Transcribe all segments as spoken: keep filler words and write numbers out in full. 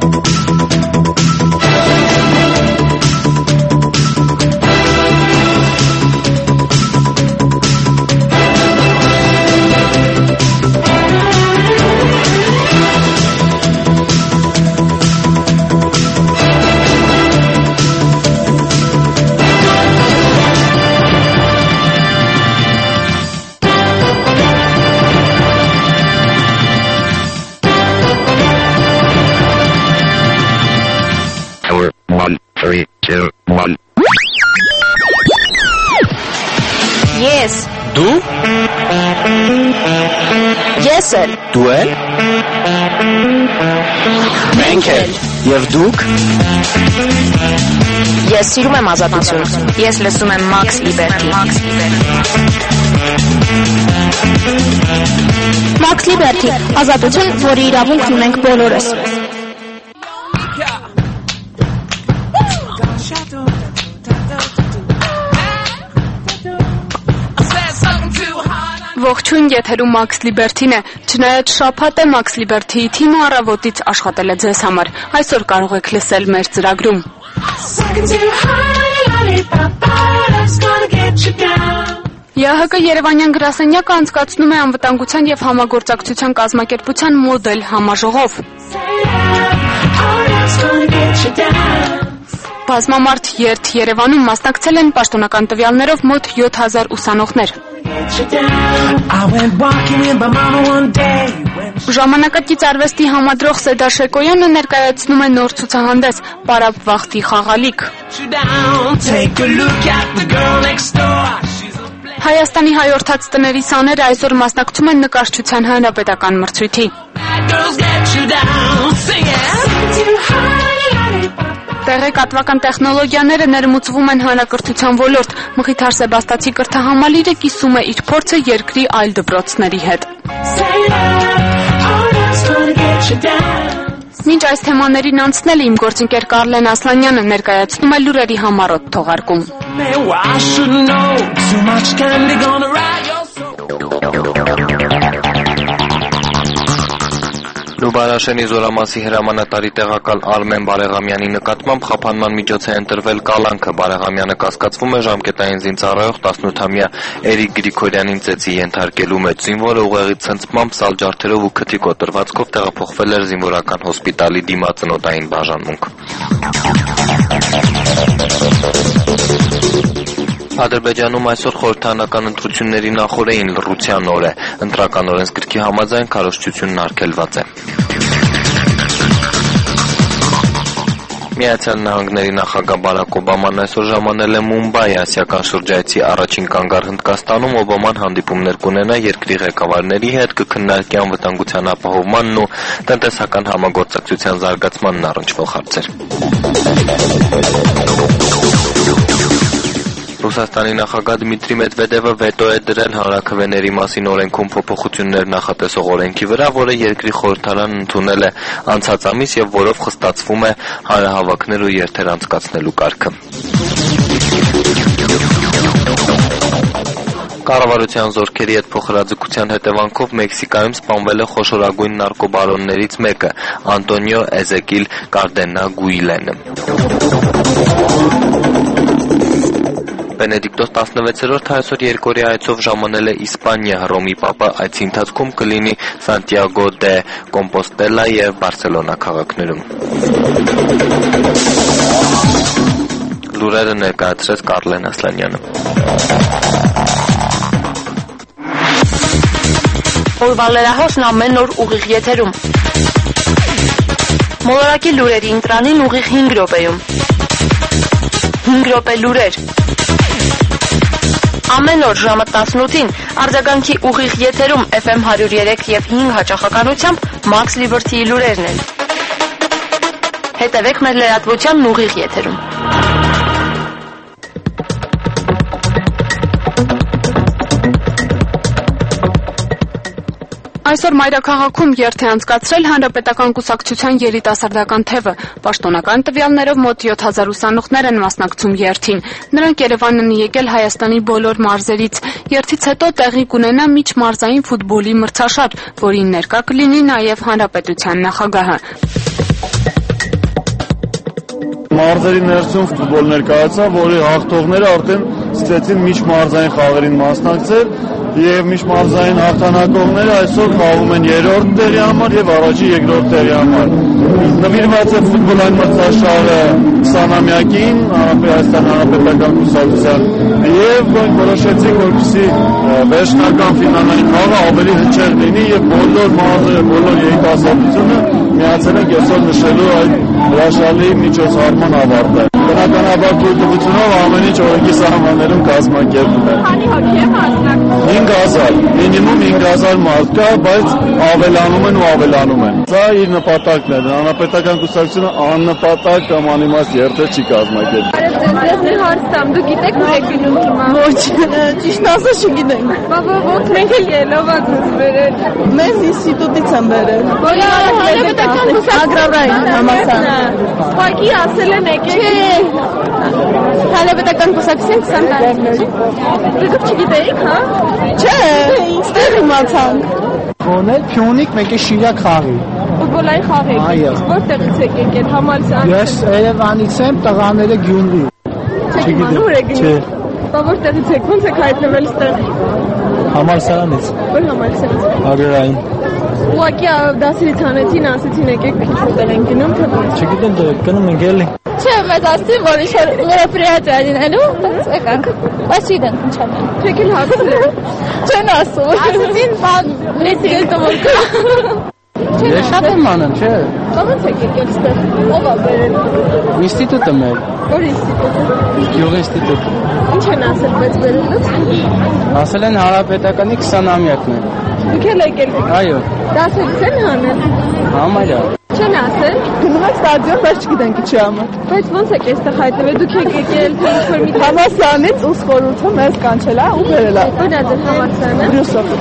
Three, two, one. Yes. Դու? Ես էլ։ Դու էլ? Մենք էլ։ Եվ դուք? Ես սիրում եմ ազատություն։ Ես լսում եմ Max Liberty։ Max Liberty, ազատություն, որի իրավունքն ունենք բոլորս։ Ողջույն, եթերում Max Liberty-ն է։ Չնայած շաբաթ է, Max Liberty-ի թիմը առավոտից աշխատել է ձեզ համար։ Այսօր կարող եք լսել մեր ծրագրում։ ԵԱՀԿ Երևանյան գրասենյակը անցկացնում է անվտանգության և համագործակցության կազմակերպության մոդել համաժողով։ Բազմամարդ երթ Երևանում մասնակցել են պաշտոնական տվյալներով մոտ յոթ հազար ուսանողներ։ Ժամանակակից արվեստի համադրող Սեդա Շեկոյանը ներկայացնում է նոր ցուցահանդես «Պարապ վախտի խաղալիք»։ Հայաստանի հայորդաց տների սաները այսօր մասնակցում են նկարչության հանրապետական մրցույթի։ Տեղեկատվական տեխնոլոգիաները ներմուծվում են հանրակրթության ոլորտ։ Մխիթար Սեբաստացի կրթահամալիրը կիսում է իր փորձը երկրի այլ դպրոցների հետ։ Մինչ այս թեմաներին անցնել իմ գործընկեր Կարլեն Ասլանյանը ներկայացնում է լուրերի համառոտ թողարկում։ Լուբարաշենի Զորամասի հրամանատարի տեղակալ Արմեն Բարեղամյանի նկատմամբ խափանման միջոց է ընտրվել կալանքը։ Բարեղամյանը կասկածվում է ժամկետային զինծառայող տասնութամյա Էրիկ Գրիգորյանին ծեծի ենթարկելու մեջ։ Զինվորը ուղեղի ցնցմամբ, սալջարդերով ու քթի կոտրվածքով տեղափոխվել էր զինվորական հոսպիտալի դիմացնոտային բաժանմունք։ Ադրբեջանում այսօր խորհրդարանական ընտրությունների նախօրեին լռության օր է։ Ընտրական օրենսգրքի համաձայն քարոզչությունն արգելված է։ Միացյալ Նահանգների նախագահ Բարակ Օբաման այսօր ժամանել է Մումբայ ասիական շրջայցի առաջին կանգառ Հնդկաստանում։ Օբաման հանդիպումներ կունենա երկրի ղեկավարների հետ, կքննարկի անվտանգության ապահովմանն ու տնտեսական համագործակցության զարգացմանն առնչվող հարցեր։ Ռուսաստանի նախագահ Դմիտրի Մեդվեդևը վետո է դրել հանրաքվեների մասին օրենքում փոփոխություններ նախատեսող օրենքի վրա, որը երկրի խորհրդարանն ընդունել է անցած ամիս եւ որով խստացվում է հանրահավաքներ ու երթեր անցկացնելու կարգը։ Կառավարության զորքերի հետ փոխհրաձգության հետևանքով Մեքսիկայում սպանվել է խոշորագույն նարկոբարոններից մեկը՝ Անտոնիո Էզեկիլ Կարդենա Գուիլենը։ Բենեդիկտոս տասնվեցերորդը այսօր երկօրյա այցով ժամանել է Իսպանիա։ Հռոմի Պապը այցի ընթացքում կլինի Սանտիագո դե Կոմպոստելա եւ Բարսելոնա քաղաքներում։ Լուրերը ներկայացրեց Կարլեն Ասլանյանը։ Օրվա լրահոսն ամեն օր ուղիղ եթերում։ Մոլորակի լուրերի ընտրանին ուղիղ հինգ րոպեում։ հինգ րոպե լուրեր։ Ամեն օր ժամը տասնութին արձագանքի ուղիղ եթերում Էֆ Էմ հարյուր երեք եւ հինգ հաճախականությամբ Max Liberty-ի լուրերն են։ Հետևեք մեր լրատվությանն ուղիղ եթերում։ Այսօր մայրաքաղաքում երթ է անցկացրել Հանրապետական կուսակցության երիտասարդական թևը։ Պաշտոնական տվյալներով մոտ յոթ հազար ուսանողներ են մասնակցում երթին։ Նրանք Երևան են եկել Հայաստանի բոլոր մարզերից։ Երթից հետո տեղի կունենա միջմարզային ֆուտբոլի մրցաշար, որին ներկա կլինի նաև Հանրապետության նախագահը։ մարզերի ներսում ֆուտբոլ ներկայացավ, որի հաղթողները արդեն ստեցին միջմարզային խաղերին մասնակցել եւ միջմարզային հաղթանակողները այսօր խաղում են երրորդ տեղի համար եւ առաջին երկրորդ տեղի համար։ Նվիրված է ֆուտբոլային մրցաշարը քսանամյակին Հայաստան Հանրապետական կուսակցության եւ որոշեցինք, որպեսզի վերջնական ֆինալային խաղը ավելի հնչեղ լինի եւ բոլոր մարզերը, բոլոր երիտասարդությունը միացել են այսօր նշելու այդ հրաշալի միջոցառման ավարտը։ Բնականաբար թույլտվությունով ամեն ինչ օրենքի սահմաններում կազմակերպվում է։ Քանի հոգի է մասնակցում։ հինգ հազար, մինիմում հինգ հազար մարդ կա, բայց ավելանում են ու ավելանում են։ Սա իր նպատակն է, հանրապետական կուսակցությունը աննպատակ կամ անիմաստ երթեր չի կազմակերպում։ Ես մի հարց տամ, դու գիտեք ուր եք գնում հիմա։ Ոչ, ճիշտ ասած չգիտենք։ Բաբա ո՞նց մենք էլ ելովակ uns բերել։ Մեզ ինստիտուտից են բերել։ Որի հանրապետական Ագրարային համալսարան։ Սպայքի ասել են եկեք։ Հանրապետական կուսակցության քսան տարի։ Դուք չգիտեիք, հա։ Չէ, ստեղ իմացանք։ Խոնել Փյունիկ մեկի Շիրակ խաղի։ Ֆուտբոլային խաղ եք։ Այո։ Որտեղից եք եկել համալսարան։ Ես Երևանից եմ, տղաները Գյումրի։ Չգիտեմ ուր եք գնում։ Բա որտեղից եք, ո՞նց եք հայտնվել այստեղ։ Համալսարանից։ Ո՞ր համալսարան։ Ագրարային։ Ուղղակի դասերից հանեցին, ասեցին եկեք ֆուտբոլ են գնում, թե ոչ։ Չգիտեմ դե գնում ենք էլի։ Չէ, մեզ ասեցին, որ ինչ մերոպրիատիա լինելու, բայց եկանք։ Բայց չգիտեմ ինչ անել։ Չեք էլ հասցրել։ Չեն ասում։ Ասեցին, բան, լեցին տոմորկա։ Ես շատ եմ անում, չէ։ Ո՞նց եք եկել այստեղ։ Ո՞վ է բերել։ Ինստիտուտը մեր։ Որ ինստիտուտը։ Գյուղ ինստիտուտ։ Ինչ են ասել բայց բերելուց։ Ասել են հանրապետականի քսանամյակն է։ Դուք էլ եկել։ Այո։ Դասերից են հանել։ Համարյա։ Չեն ասել։ Գնում ենք ստադիոն, բայց չգիտենք ինչի համար։ Բայց ո՞նց եք այստեղ հայտնվել։ Դուք եք եկել թե ինչ-որ մի Համալսարանից ուսուցիչը խորհուրդը մեզ կանչել է ու բերել է։ Ո՞ր է ձեր համալսարանը։ Բրյուսով։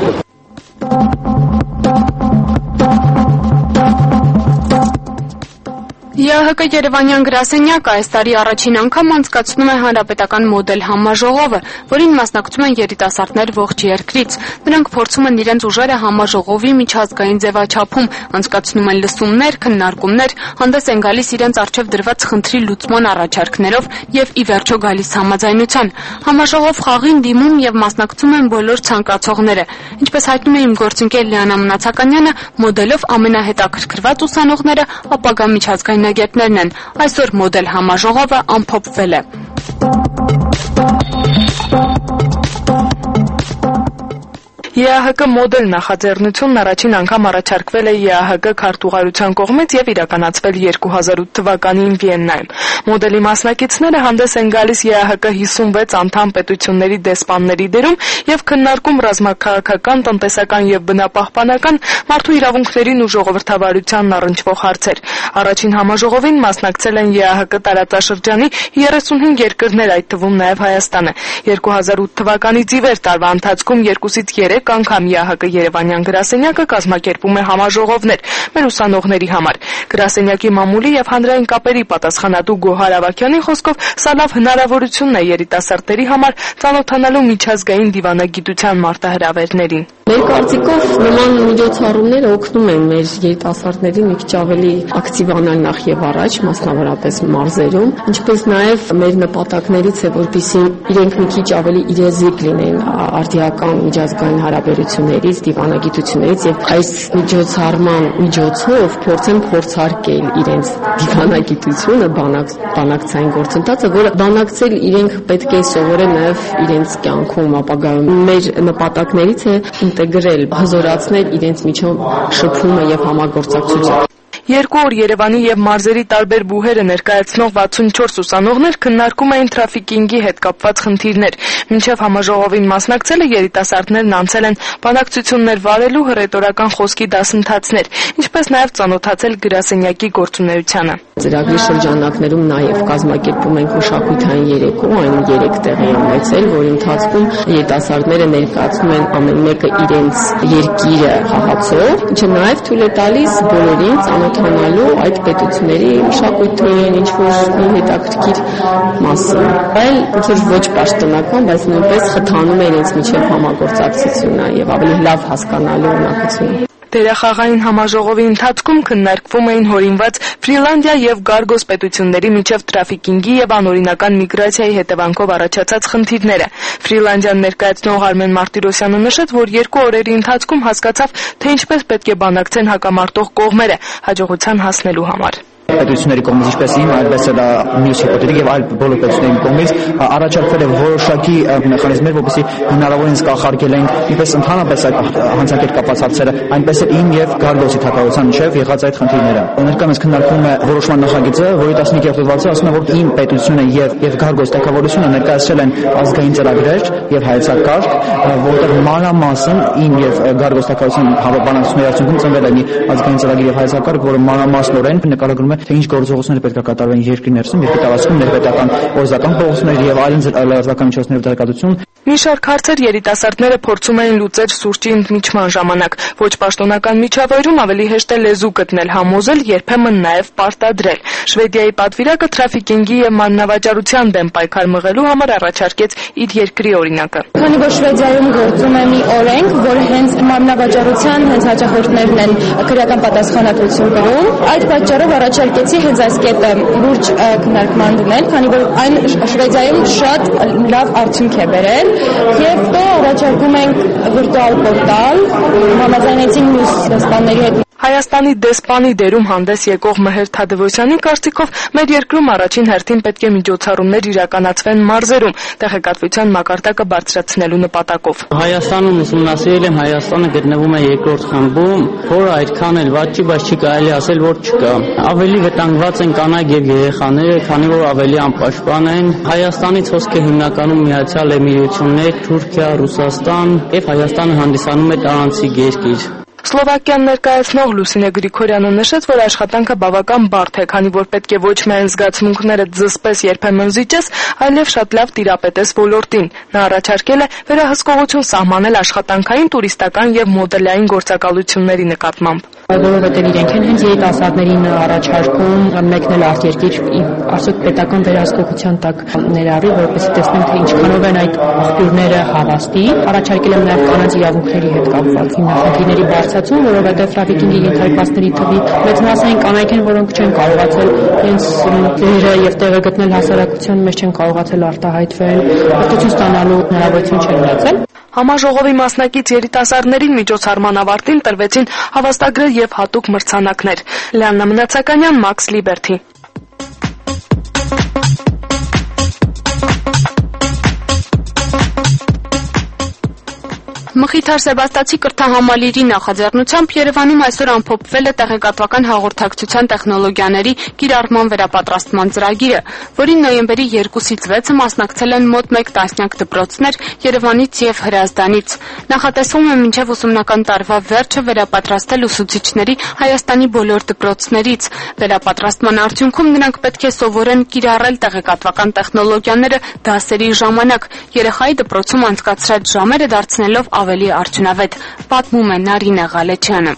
ԵԱՀԿ Երևանյան գրասենյակը այս տարի առաջին անգամ անցկացնում է հանրապետական մոդել համաժողովը, որին մասնակցում են երիտասարդներ ողջ երկրից։ Նրանք փորձում են իրենց ուժերը համաժողովի միջազգային ձևաչափում, անցկացնում են լսումներ, քննարկումներ, հանդես են գալիս իրենց առջև դրված խնդրի լուծման առաջարկներով եւ ի վերջո գալիս համաձայնության։ Համաժողով խաղին դիմում եւ մասնակցում են բոլոր ցանկացողները։ Ինչպես հայտնում է իմ գործընկեր Լիանա Մնացականյանը, մոդելով ամենահետաքրքրված ուսանողները ապագա միջազգային ագետներն են։ Այսօր մոդել համաժողովը ամփոփվել է։ ԵԱՀԿ մոդել նախաձեռնությունն առաջին անգամ առաջարկվել է ԵԱՀԿ քարտուղարության կողմից եւ իրականացվել երկու հազար ութ թվականին Վիեննայում։ Մոդելի մասնակիցները հանդես են գալիս ԵԱՀԿ հիսունվեց անդամ պետությունների դեսպանների դերում եւ քննարկում ռազմաքաղաքական, տնտեսական եւ բնապահպանական, մարդու իրավունքներին ու ժողովրդավարությանն առնչվող հարցեր։ Առաջին համաժողովին մասնակցել են ԵԱՀԿ տարածաշրջանի երեսունհինգ երկրներ, այդ թվում նաեւ Հայաստանը։ երկու հազար ութ թվականից ի վեր տարվա ընթացքում երկուսից երեք անգամ ԵԱՀԿ Երևանյան գրասենյակը կազմակերպում է համաժողովներ մեր ուսանողների համար։ Գրասենյակի մամուլի եւ հանրային կապերի պատասխանատու Գոհար Ավագյանի խոսքով սա լավ հնարավորություն է երիտասարդների համար ծանոթանալու միջազգային դիվանագիտության մարտահրավերներին։ Մեր կարծիքով նման միջոցառումները օգնում են մեր երիտասարդներին մի քիչ ավելի ակտիվանալ նախ եւ առաջ, մասնավորապես մարզերում, ինչպես նաեւ մեր նպատակներից է, որպեսզի իրենք մի քիչ ավելի իրազեկ լինեն արդիական միջազգային հարաբերություններից, դիվանագիտություններից եւ այս միջոցառման միջոցով փորձեն փորձարկել իրենց դիվանագիտությունը, բանակ, բանակցային գործընթացը, որը բանակցել իրենք պետք է սովորեն նաեւ իրենց կյանքում ապագայում։ Մեր նպատակներից է ինտեգրել, հզորացնել իրենց միջով շփումը եւ համագործակցությունը։ Երկու օր Երևանի եւ մարզերի տարբեր բուհերը ներկայացնող վաթսունչորս ուսանողներ քննարկում էին թրաֆիկինգի հետ կապված խնդիրներ։ Մինչև համաժողովին մասնակցելը երիտասարդներն անցել են բանակցություններ վարելու հռետորական խոսքի դասընթացներ, ինչպես նաեւ ծանոթացել գրասենյակի գործունեությանը։ Ծրագրի շրջանակներում նաեւ կազմակերպում ենք մշակութային երեկո, այն երեք տեղի ունեցել, որի ընթացքում երիտասարդները ներկայացնում են ամեն մեկը իրենց երկիրը խաղացող, ինչը նաեւ թույլ է տալիս բոլորին ծանոթանալու այդ պետությունների մշակույթին, ինչ-որ հետաքրքիր մասին։ Այլ ինչ-որ ոչ պաշտոնական, բայց նույնպես խթանում է իրենց միջև համագործակցությունը եւ ավելի լավ հասկանալու ունակությունը։ Դերախաղային համաժողովի ընթացքում քննարկվում էին հորինված Ֆրիլանդիա եւ Գարգոս պետությունների միջև տրաֆիկինգի եւ անօրինական միգրացիայի հետևանքով առաջացած խնդիրները։ Ֆրիլանդիան ներկայացնող Արմեն Մարտիրոսյանը նշեց, որ երկու օրերի ընթացքում հասկացավ, թե ինչպես պետք է բանակցեն հակամարտող կողմերը հաջողության հասնելու համար։ Պետությունների կողմից ինչպես իմ, այլպես էլ մյուս հիպոթետիկ եւ այլ բոլոր պետությունների կողմից առաջարկվել է որոշակի մեխանիզմներ, որպեսզի հնարավորինս կախարկել են ինչպես ընդհանրապես այդ հանցակերպ կապված հարցերը, այնպես էլ իմ եւ Գարգոսի թագավորության միջև եղած այդ խնդիրները։ Ներկայումս քննարկվում է որոշման նախագիծը, որի տասնհինգերորդ հոդվածը ասում է, որ իմ պետությունը եւ եւ Գարգոս թագավորությունը ներկայացրել են ազգային ծրագրեր եւ հայեցակարգ, որտեղ մանրամասն իմ եւ Գարգոս թագավորության բանակցությունների արդյունքում ծնվել է մի ազգային ծրագիր եւ հայեցակարգ, որը մանրամասնորեն նկարագրում է թե ինչ գործողություններ պետք է կատարվեն երկրի ներսում, երկրի տարածքում, ներպետական օրզական փողոցներ եւ այլն լրատվական միջոցների տեղեկատվություն։ Մի շարք հարցեր երիտասարդները փորձում էին լուծել սուրճի ընդմիջման ժամանակ։ Ոչ պաշտոնական միջավայրում ավելի հեշտ է լեզու գտնել, համոզել, երբեմն նաեւ պարտադրել։ Շվեդիայի պատվիրակը տրաֆիկինգի եւ մանրավաճառության դեմ պայքար մղելու համար առաջարկեց իր երկրի օրինակը։ Քանի որ Շվեդիայում գործում է մի օրենք, որը հենց մանրավաճառության հենց հաճախորդներն են քրեական պատասխանատվություն կրում, այդ պատճառով առաջարկեցի հենց այս կետը լուրջ քննարկման դնել, քանի որ այն Շվեդիայում շատ լավ արդյունք է բերել, եւ դա առաջարկում ենք վիրտուալ պորտալ, համաձայնեցին մյուս դեսպանների հետ։ Հայաստանի դեսպանի դերում հանդես եկող Մհեր Թադևոսյանի կարծիքով մեր երկրում առաջին հերթին պետք է միջոցառումներ իրականացվեն մարզերում, տեղեկատվության մակարդակը բարձրացնելու նպատակով։ Հայաստանում ուսումնասիրել եմ, Հայաստանը գտնվում է երկրորդ խմբում, որը այդքան էլ վատ չի, բայց չի կարելի ասել, որ չկա։ Ավելի վտանգված են կանայք եւ երեխաները, քանի որ ավելի անպաշտպան են։ Հայաստանից հոսք է հիմնականում Միացյալ Էմիրություններ, Թուրքիա, Ռուսաստան, եւ Հայաստանը հանդիսանում է տարանցիկ երկիր։ Սլովակիան ներկայացնող Լուսինե Գրիգորյանը նշեց, որ աշխատանքը բավական բարդ է, քանի որ պետք է ոչ միայն զգացմունքները զսպես երբեմն զիջես, այլև շատ լավ տիրապետես ոլորտին։ Նա առաջարկել է վերահսկողություն սահմանել աշխատանքային, տուրիստական եւ մոդելային գործակալությունների նկատմամբ։ Որովհետև իրենք են հենց երիտասարդներին առաջարկում մեկնել արտերկիր արդյոք պետական վերահսկողության տակ ներառի, որպեսզի տեսնենք, թե ինչքանով են այդ աղբյուրները հավաստի։ Առաջարկել եմ նաև կանանց իրավունքների հետ կապված հիմնախնդիրների բարձրացում, որովհետև տրաֆիկինգի ենթարկվածների թվի մեծ մասային կանայք են, որոնք չեն կարողացել իրենց դերը եւ տեղը գտնել հասարակության մեջ, չեն կարողացել արտահայտվել, հստություն ստանալու հնարավորություն չեն ունեցել։ Համաժողովի մասնակից երիտասարդներին միջոցառման ավարտին տրվեցին հավաստագրեր եւ հատուկ մրցանակներ։ Լիաննա Մնացականյան, Մաքս Լիբերթի։ Մխիթար Սեբաստացի կրթահամալիրի նախաձեռնությամբ Երևանում այսօր ամփոփվել է տեղեկատվական հաղորդակցության տեխնոլոգիաների կիրառման վերապատրաստման ծրագիրը, որին նոյեմբերի երկուսից վեցը մասնակցել են մոտ մեկ տասնյակ դպրոցներ Երևանից եւ Հրազդանից։ Նախատեսվում է մինչեւ ուսումնական տարվա վերջը վերապատրաստել ուսուցիչների Հայաստանի բոլոր դպրոցներից։ Վերապատրաստման արդյունքում նրանք պետք է սովորեն կիրառել տեղեկատվական տեխնոլոգիաները դասերի ժամանակ, երեխայի դպրոցում անցկացրած ժամերը դարձնելով ավելի արդյունավետ, պատմում է Նարինե Ղալեչյանը։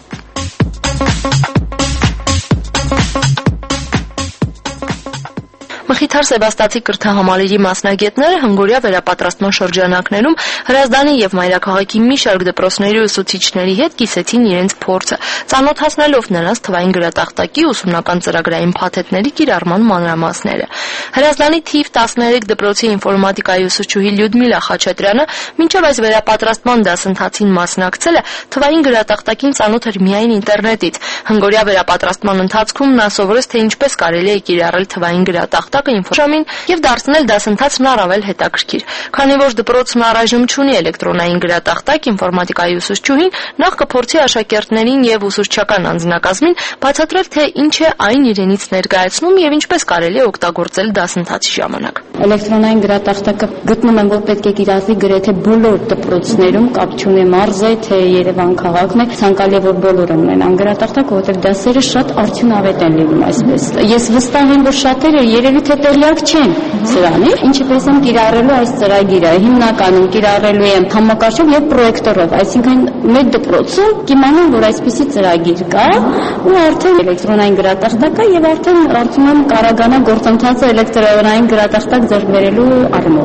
Մխիթար Սեբաստացի կրթահամալիրի մասնագետները հնգորյա վերապատրաստման շրջանակներում Հրազդանի եւ Մայրաքաղաքի մի շարք դպրոցների ուսուցիչների հետ կիսեցին իրենց փորձը, ծանոթացնելով նրանց թվային գրատախտակի ուսումնական ծրագրային փաթեթների կիրառման մանրամասները։ Հրազդանի թիվ տասներեք դպրոցի ինֆորմատիկայի ուսուցչուհի Լյուդմիլա Խաչատրյանը մինչև այս վերապատրաստման դասընթացին մասնակցել է, թվային գրատախտակին ծանոթ էր միայն ինտերնետից։ Հնգորյա վերապատրաստման ընթացքում նա սովորեց, թե ինչպես կարելի է կիրառել թվային գրատախտակը ինֆոժամին եւ դարձնել դասընթացն առավել հետաքրքիր։ Քանի որ դպրոցն առայժմ չունի էլեկտրոնային գրատախտակ, ինֆորմատիկայի ուսուցչուհին նախ կփորձի աշակերտներին եւ ուսուցչական անձնակազմին բացատրել, թե ինչ է այն իրենից ներկայացնում եւ ինչպես կարելի է օգտագործել դասընթացի ժամանակ։ Էլեկտրոնային գրատախտակը գտնում եմ, որ պետք է կիրառվի գրեթե բոլոր դպրոցներում, կապ չունի մարզ է, թե Երևան քաղաքն է, ցանկալի է, որ բոլորը ունեն անգրատախտակ, որովհետեւ դասերը շատ արդյունավետ են լինում այսպես։ Ես վստահ եմ, որ շատերը երևի թե տեղյակ չեն սրանի, ինչի պես եմ կիրառելու այս ծրագիրը։ Հիմնականում կիրառելու եմ համակարգչով եւ պրոյեկտորով, այսինքն մեր դպրոցում կիմանան, որ այսպիսի ծրագիր կա, ու արդեն էլեկտրոնային գրատախտակ կա եւ արդեն արդյունքում կարողանա գործընթացը էլեկտրոնային գրատախտակ ձեռք բերելու առումով։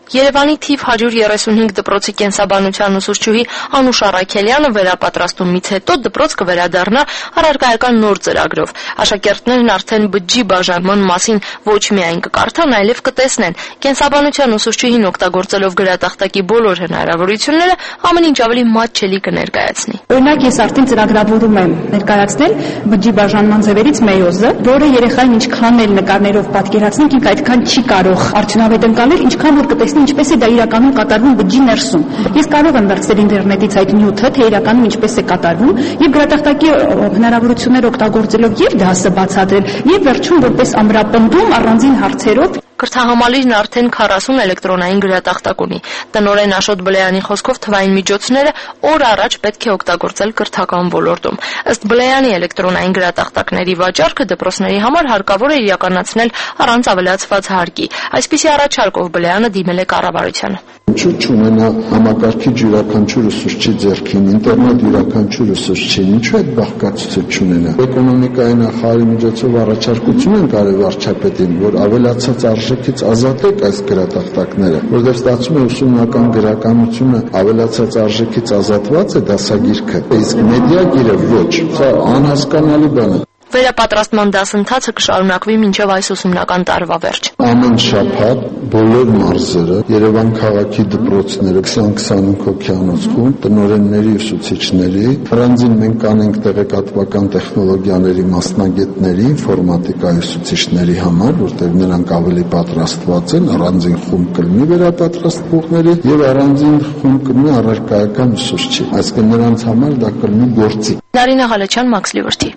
Երևանի թիվ հարյուր երեսունհինգ դպրոցի կենսաբանության ուսուցչուհի Անուշ Առաքելյանը վերապատրաստումից հետո դպրոց կվերադառնա առարկայական նոր ծրագրով։ Աշակերտներն արդեն բջջի բաժանման մասին ոչ միայն կկարդան, այլև կտեսնեն։ Կենսաբանության ուսուցչուհին օգտագործելով գրատախտակի բոլոր հնարավորությունները ամեն ինչ ավելի մատչելի կներկայացնի։ Օրինակ ես արդեն ծրագրավորում եմ ներկայացնել բջջի բաժանման ձևերից մեյոզը, որը երեխային ինչքան էլ նկարներով պատկերացնենք, ինքը այդքան չի կարող արդյունավետ ընկալել, ինչքան որ կտեսնի ինչպես է դա իրականում կատարվում բջջի ներսում։ Ես կարող եմ վերցնել ինտերնետից այդ նյութը, թե իրականում ինչպես է կատարվում, եւ գրատախտակի հնարավորություններ օգտագործելով եւ դասը բացատրել, եւ վերջում որպես ամրապնդում առանձին հարցերով։ Կրթահամալիրն արդեն քառասուն էլեկտրոնային գրատախտակ ունի։ Տնօրեն Աշոտ Բլեյանի խոսքով թվային միջոցները օր առաջ պետք է օգտագործել կրթական ոլորտում։ Ըստ Բլեյանի էլեկտրոնային գրատախտակների վաճառքը դպրոցների համար հարկավոր է իրականացնել առանց ավելացված հարկի։ Այսպիսի առաջարկով Բլեյանը դիմել է կառավարությանը։ Ինչու՞ չունենա համակարգիչ յուրաքանչյուր ուսուցչի ձեռքին, ինտերնետ յուրաքանչյուր ուսուցչին, ինչու՞ այդ բաղկացուցիչ չունենա։ Էկոնոմիկայի նախարարի միջոցով առաջարկություն են կարել վարչապետին, որ ավելացած արժեքից ազատեք այս գրատախտակները, որովհետև ստացվում է ուսումնական գրականությունը ավելացած արժեքից ազատված է դասագիրքը, իսկ մեդիագիրը ոչ։ Սա անհասկանալի բան է։ Վերապատրաստման դասընթացը կշարունակվի մինչև այս ուսումնական տարվա վերջ։ Ամեն շաբաթ բոլոր մարզերը, Երևան քաղաքի դպրոցները քսան քսանհինգ հոգյանոցում, տնօրենների, ուսուցիչների, առանձին մենք կանենք տեղեկատվական տեխնոլոգիաների մասնագետների, ինֆորմատիկայի ուսուցիչների համար, որտեղ նրանք ավելի պատրաստված են, առանձին խումբ կլինի վերապատրաստվողների եւ առանձին խումբ կլինի առարկայական ուսուցչի։ Այսինքն նրանց համար դա կլինի գործիք։ Նարինե Ղալեչյան, Մաքս Լիվրթի։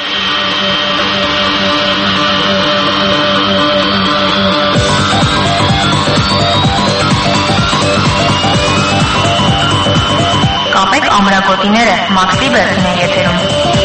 Կապեք ամրագոտիները, Մաքս Լիվրթին է եթերում։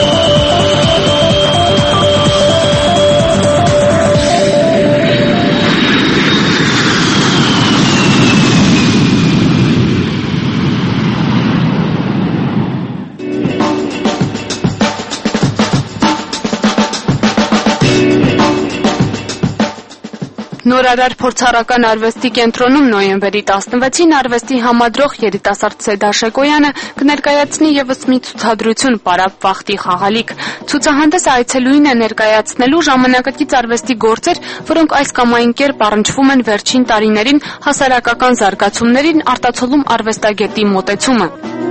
Նորարար փորձառական արվեստի կենտրոնում նոյեմբերի տասնվեցին արվեստի համադրող երիտասարդ Սեդա Շեկոյանը կներկայացնի ևս մի ցուցադրություն «Պարապ վախտի խաղալիք»։ Ցուցահանդեսը այցելուին է ներկայացնելու ժամանակակից արվեստի գործեր, որոնք այս կամ այն կերպ առնչվում են վերջին տարիներին հասարակական զարգացումներին, արտացոլում արվեստագետի մոտեցումը։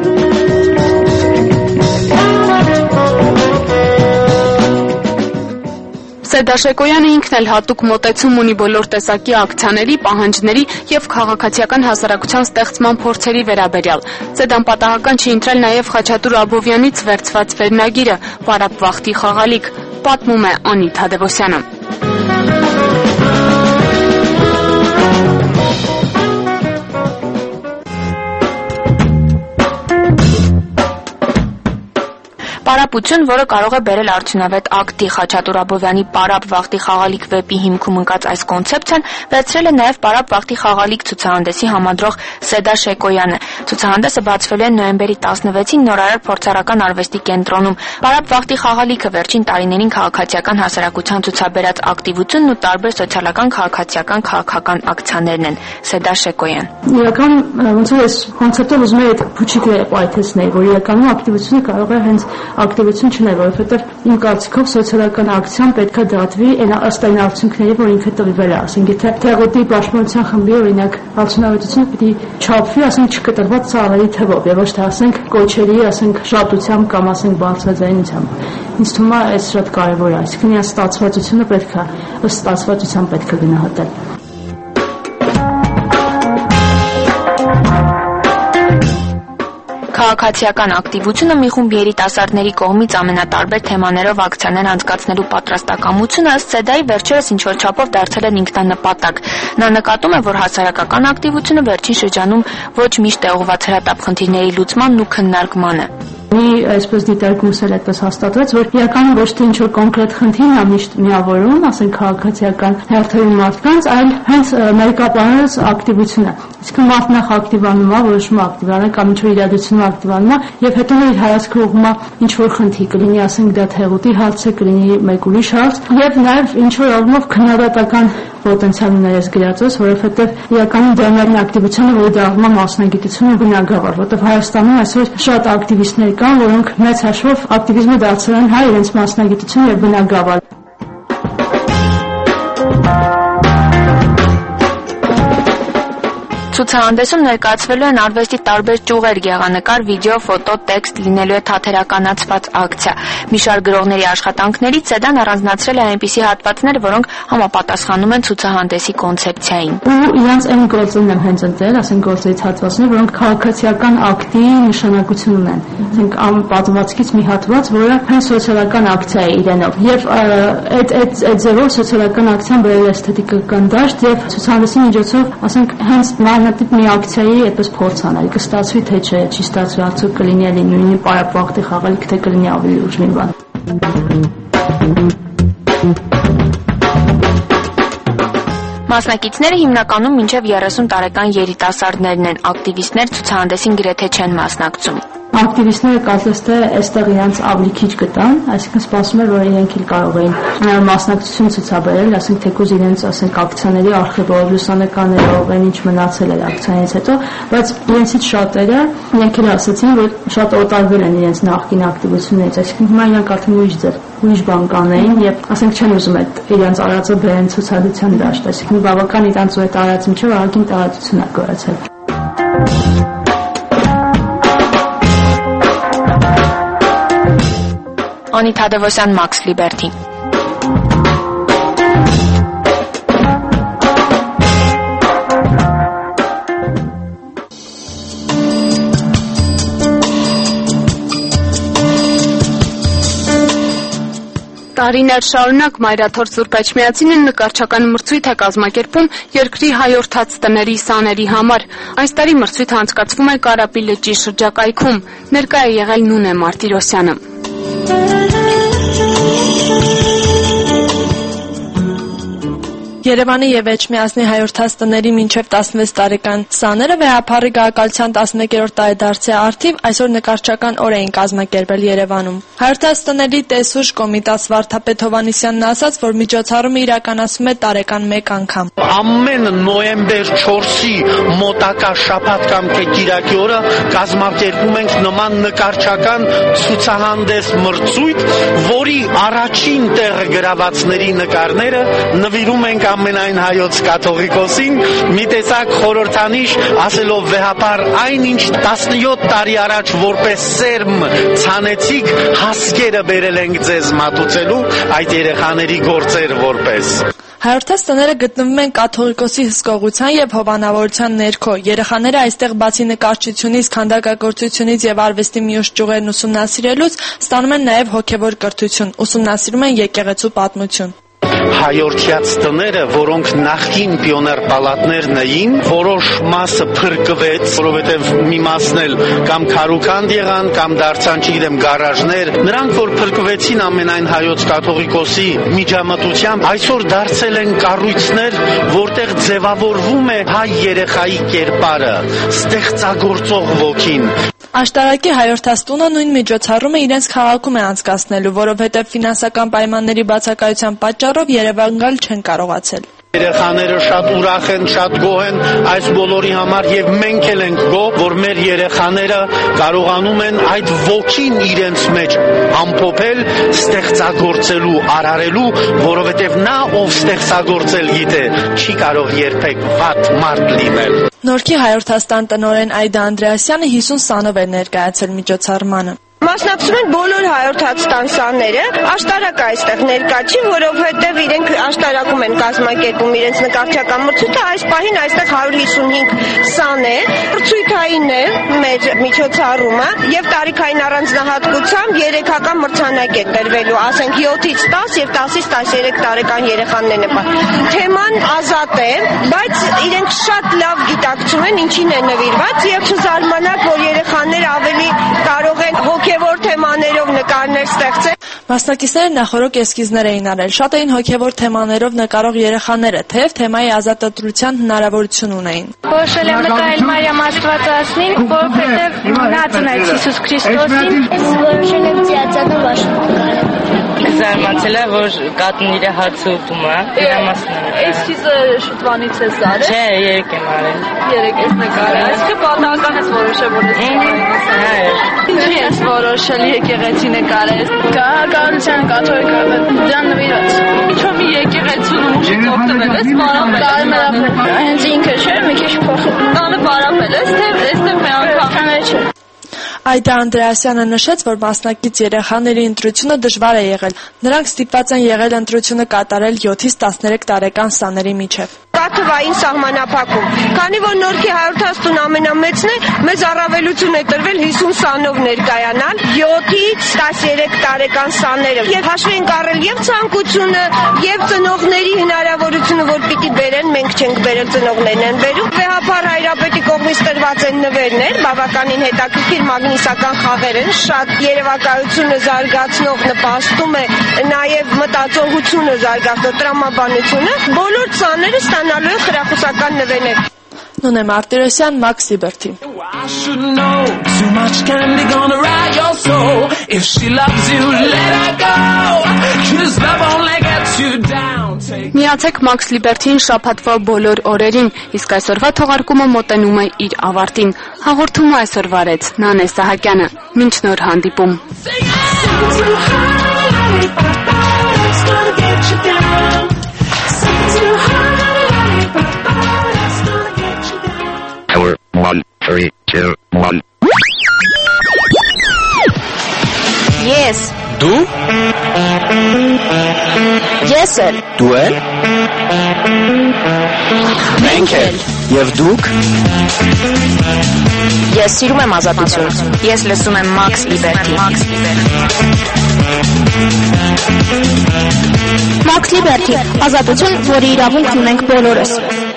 Սեդա Շեկոյանը ինքն էլ հատուկ մոտեցում ունի բոլոր տեսակի ակցիաների, պահանջների եւ քաղաքացիական հասարակության ստեղծման փորձերի վերաբերյալ։ Սեդան պատահական չի ընտրել նաեւ Խաչատուր Աբովյանից վերցված վերնագիրը «Պարապ վախտի խաղալիք», պատմում է Անի Թադևոսյանը։ Պարապություն, որը կարող է բերել արդյունավետ ակտի։ Խաչատուր Աբովյանի «Պարապ վախտի խաղալիք» վեպի հիմքում ընկած այս կոնցեպցիան վերցրել է նաև «Պարապ վախտի խաղալիք» ցուցահանդեսի համադրող Սեդա Շեկոյանը։ Ցուցահանդեսը բացվել է նոյեմբերի տասնվեցին նորարար փորձառական արվեստի կենտրոնում։ «Պարապ վախտի խաղալիքը» վերջին տարիներին քաղաքացիական հասարակության ցուցաբերած ակտիվությունն ու տարբեր սոցիալական, քաղաքացիական, քաղաքական ակցիաներն են։ Սեդա Շեկոյան։ Իրական ոնց որ այս կոնցեպտը ուզում եմ այդ փուչիկը պայթեցնել, որ իրականում ակտիվությունը կարող է հենց ակտիվություն չներ, որովհետև իմ կարծիքով սոցիալական ակցիան պետք է դատվի ըստ այն արդյունքների, որ ինքը տվվել է, ասենք եթե Թեղուտի պաշտպանության խմբի օրինակ արդյունավետությունը պիտի չափվի, ասենք չկտրված ծառերի թվով, եւ ոչ թե ասենք կոչերի, ասենք շատությամբ կամ ասենք բարձրաձայնությամբ։ Ինձ թվում է այս շատ կարևոր է, այսինքն իրաց ստացվածությունը պետք է ըստ ստացվածության պետք է գնահատել։ Քաղաքացիական ակտիվությունը մի խումբ երիտասարդների կողմից ամենատարբեր թեմաներով ակցիաներ անցկացնելու պատրաստակամությունը ըստ Սեդայի վերջերս ինչ-որ չափով դարձել են ինքնանպատակ։ Նա նկատում է, որ հասարակական ակտիվությունը վերջին շրջանում ոչ միշտ է ուղղված հրատապ խնդիրների լուծմանն ու քննարկմանը։ Մի այսպես դիտարկումս էլ այդպես հաստատվեց, որ իրականում ոչ թե ինչ-որ կոնկրետ խնդիրն է միշտ միավորում, ասենք քաղաքացիական հերթերի մարդկանց, այլ հենց մերկապանած ակտիվությունը։ Իսկ մարդն նախ ակտիվանում է, որոշում ակտիվանում կամ ինչ-որ իրադարձություն ակտիվանում է, եւ հետո իր հայացքը ուղղում է ինչ-որ խնդիր, կլինի ասենք դա թեղուտի հարց է, կլինի մեկ ուրիշ հարց, եւ նաեւ ինչ-որ առումով քննադատական պոտենցիալ ուներ գրածս, որովհետեւ իրականում դերային ակտիվությունը, որը դառնում է մասնագիտությունը բնագավառ, որովհետեւ Հայաստանում այսօր շատ ակտիվիստներ կան, որոնք մեծ հաշվով ակտիվիզմը դարձրել են հայ իրենց մասնագիտություն եւ բնագավառ։ Ցուցահանդեսում ներկայացվելու են արվեստի տարբեր ճյուղեր՝ գեղանկար, վիդեո, ֆոտո, տեքստ, լինելու է թատերականացված ակցիա։ Մի շարք գրողների աշխատանքներից Սեդան առանձնացրել է այնպիսի հատվածներ, որոնք համապատասխանում են ցուցահանդեսի կոնցեպցիային։ Ու իրանց այն գործերն են հենց ընտրել, ասենք գործերից հատվածներ, որոնք քաղաքացիական ակտի նշանակություն ունեն։ Ասենք ամ պատմվածքից մի հատված, որը հենց սոցիալական ակցիա է իրենով։ Եվ այդ այդ այդ ձևով սոցիալական ակցիան բերել է էսթետիկական դաշտ եւ ցուցահանդեսի միջոցով, ասենք հենց տիպ մի ակցիայի այդպես փորձ անել, կստացվի թե չէ, չի ստացվի, արդյոք կլինի էլի նույնի պարապ-վախտի խաղալիք, թե կլինի ավելի ուժ մի բան։ Մասնակիցները հիմնականում մինչև երեսուն տարեկան երիտասարդներն են, ակտիվիստներ ցուցահանդեսին գրեթե չեն մասնակցում։ Ակտիվիստները կարծես թե այստեղ իրենց ավելի քիչ գտան, այսինքն սպասում էր, որ իրենք էլ կարող էին մասնակցություն ցուցաբերել, ասենք թեկուզ իրենց ասենք ակցիաների արխիվով, լուսանկարներով, այն ինչ մնացել էր ակցիայից հետո, բայց իրենցից շատերը իրենք էլ ասացին, որ շատ օտարվել են իրենց նախկին ակտիվություններից, այսինքն հիմա իրենք արդեն ուրիշ ձև, ուրիշ բան կանեին եւ ասենք չեն ուզում այդ իրենց արածը բերեն ցուցադրության դաշտ, այսինքն բավական իրենց ու այդ արածը միջև ահագին տարածություն է գոյացել։ Անի Թադևոսյան, Մաքս Լիբերթի։ Տարիներ շարունակ Մայրաթոր Սուրբ Էջմիածինը նկարչական մրցույթ է կազմակերպում երկրի հայորդաց տների սաների համար։ Այս տարի մրցույթը անցկացվում է Կարապի լճի շրջակայքում։ Ներկա է եղել Նունե Մարտիրոսյանը։ Երևանի եւ Էջմիածնի հայորդաց տների մինչև տասնվեց տարեկան սաները վեհափառի գաղափարության տասնմեկերորդ տարեդարձի առթիվ այսօր նկարչական օր էին կազմակերպել Երևանում։ Հայորդաց տների տեսուժ Կոմիտաս Վարդապետ Հովհաննիսյանն ասաց, որ միջոցառումը իրականացվում է տարեկան մեկ անգամ։ Ամեն նոյեմբեր չորսի մոտակա շաբաթ կամ կիրակի օրը կազմակերպում ենք նման նկարչական ցուցահանդես մրցույթ, որի առաջին տեղը գրավածների նկարները նվիրում ենք ամենայն հայոց կաթողիկոսին, մի տեսակ խորհրդանիշ ասելով վեհապար այնինչ տասնյոթ տարի առաջ որպես սերմ ցանեցիք, հասկերը բերել ենք ձեզ մատուցելու այդ երեխաների գործեր որպես։ Հայորդաց տները գտնվում են կաթողիկոսի հսկողության եւ հովանավորության ներքո։ Երեխաները այստեղ բացի նկարչությունից, քանդակագործությունից եւ արվեստի մյուս ճյուղերն ուսումնասիրելուց ստանում են նաեւ հոգեվոր կրթություն, ուսումնասիրում են եկեղեցու պատմություն։ Հայորդյաց տները, որոնք նախկին պիոներ պալատներն էին, որոշ մասը փրկվեց, որովհետև մի մասն էլ կամ քարուքանդ եղան, կամ դարձան, չգիտեմ, գարաժներ, նրանք որ փրկվեցին ամենայն հայոց կաթողիկոսի միջամտությամբ, այսօր դարձել են կառույցներ, որտեղ ձևավորվում է հայ երեխայի կերպարը, ստեղծագործող ոգին։ Աշտարակի հայորդաց տունը նույն միջոցառումը իրենց քաղաքում է անցկացնելու, որովհետև ֆինանսական պայմանների բացակայության պատճառով Երևան գալ չեն կարողացել։ Երեխաները շատ ուրախ են, շատ գոհ են այս բոլորի համար եւ մենք էլ ենք գոհ, որ մեր երեխաները կարողանում են այդ ոգին իրենց մեջ ամփոփել, ստեղծագործելու, արարելու, որովհետեւ նա ով ստեղծագործել գիտե, չի կարող երբեք վատ մարդ լինել։ Նորքի հայորդաստան տնօրեն Այդա Անդրեասյանը հիսուն սանով է ներկայացել միջոցառմանը։ Մասնակցում են բոլոր հայորդաց տանսանները, աշտարակ այստեղ ներկա չի, որովհետև իրենք աշտարակում են կազմակերպում իրենց նկարչական մրցույթը, այս պահին այստեղ հարյուր հիսունհինգ սան է, մրցույթային է մեր միջոցառումը եւ տարիքային առանձնահատկությամբ երեքական մրցանակ է տրվելու, ասենք յոթից տաս եւ տասից տասներեք տարեկան երեխաներն են։ Թեման ազատ է, բայց իրենք շատ լավ գիտակցում են ինչին է նվիրված եւ չզարմանաք, որ երեխաները ավելի կարող են են հոգևոր թեմաներով նկարներ ստեղծել։ Մասնակիցները նախորոք էսքիզներ էին արել։ Շատ էին հոգևոր թեմաներով նկարող երեխաները, թեև թեմայի ազատատրության հնարավորություն ունեին։ Որոշել եմ նկարել Մարիամ Աստվածածնին, որովհետև նա ծնեց Հիսուս Քրիստոսին։ Ես որոշել եմ ծիածանով աշխատանք։ Զարմացել է, որ կատն իր հացը ուտում է, իր մասն է։ Էսքիզը շուտվանից ես արել։ Չէ, երեք եմ արել։ Երեք ես նկարել։ Այսինքն պատահական ես որոշել, որ ես Ինչի ես որոշել եկեղեցի նկարել։ Կահակալության կաթոլիկական նվիրած։ Ինչո՞ մի եկեղեցուն ուշից օգտվել ես, բարապել ես։ Հենց ինքը չէ, մի քիչ փոխել։ Տանը բարապել ես, թե այստեղ մի անգամ չէ։ Այդա Անդրեասյանը նշեց, որ մասնակից երեխաների ընտրությունը դժվար է եղել։ Նրանք ստիպված են եղել ընտրությունը կատարել յոթից տասներեք տարեկան սաների միջև։ Թվային սահմանափակում։ Քանի որ Նորքի հարյուր տասն ամենամեծն է, մեզ առավելություն է տրվել հիսուն սանով ներկայանալ յոթից տասներեք տարեկան սաները։ Եվ հաշվի ենք առել եւ ցանկությունը, եւ ծնողների հնարավորությունը, որ պիտի բերեն, մենք չենք բերել, ծնողներն են բերում։ Վեհապար Հայրապետի կողմից տրված են նվերներ, բավականին հետաքրքիր մագնիսական խաղեր են, շատ երևակայությունը զարգացնող նպաստում է նաեւ մտածողությունը զարգացնող տրամաբանությունը։ Բոլոր ծանները ստանալու են խրախուսական նվերներ։ Նոնե Մարտիրոսյան, Մաքս Լիբերթի։ Միացեք Մաքս Լիբերթին շաբաթվա բոլոր օրերին, իսկ այսօրվա թողարկումը մոտենում է իր ավարտին։ Հաղորդումը այսօր վարեց Նանե Սահակյանը։ Մինչ նոր հանդիպում։ Hour one, three, two, one. Yes. Դու? Ես էլ։ Դու էլ։ Մենք էլ։ Եվ դուք։ Ես սիրում եմ ազատություն։ Ես լսում եմ Մաքս Լիբերթի։ Մաքս Լիբերթի, ազատություն, որի իրավունքն ունենք բոլորս։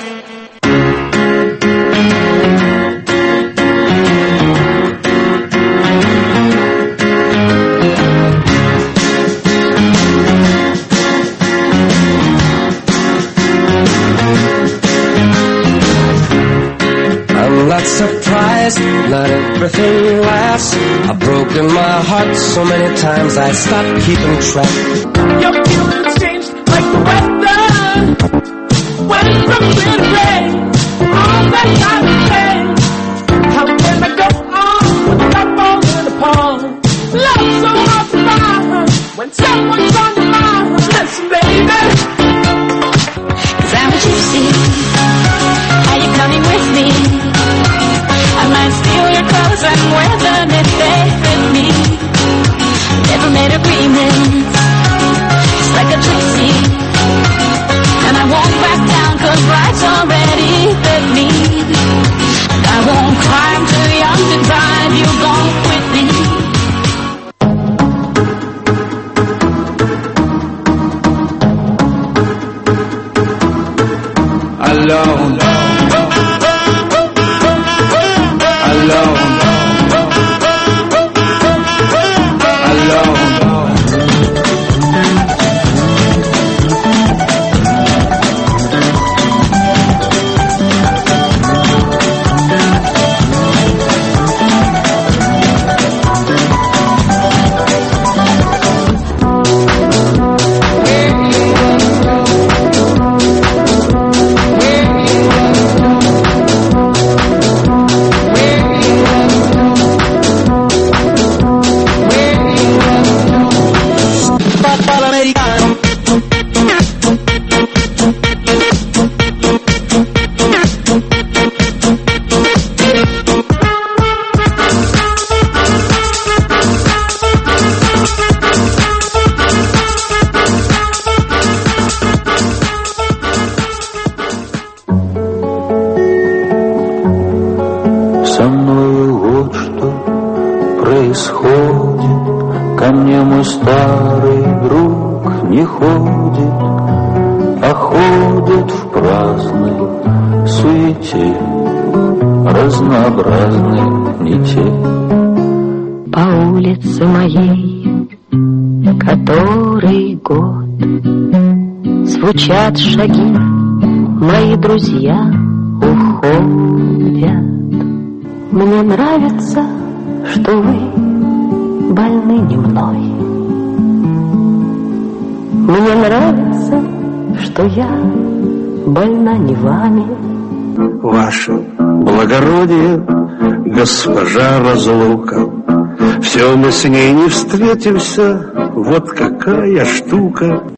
Not surprised, not everything lasts. I've broken my heart so many times I stopped keeping track. Your feelings changed like the weather. Went from wind to rain, all that time to change. How can I go on without falling apart? Love so hard to find when someone's on your mind. Listen, baby, 'cause I'm a gypsy. Are you coming with me? I might steal your clothes and wear them if they fit me. Never made agreements, just like a gypsy. And I won't back down 'cause life's already bit me. I won't climb too young to drive you gone with me. Alone. по улице моей, который год звучат шаги, мои друзья уходят. Мне нравится, что вы больны не мной. Мне нравится, что я больна не вами. Ваше благородие, госпожа разлука, все мы с ней не встретимся, вот какая штука.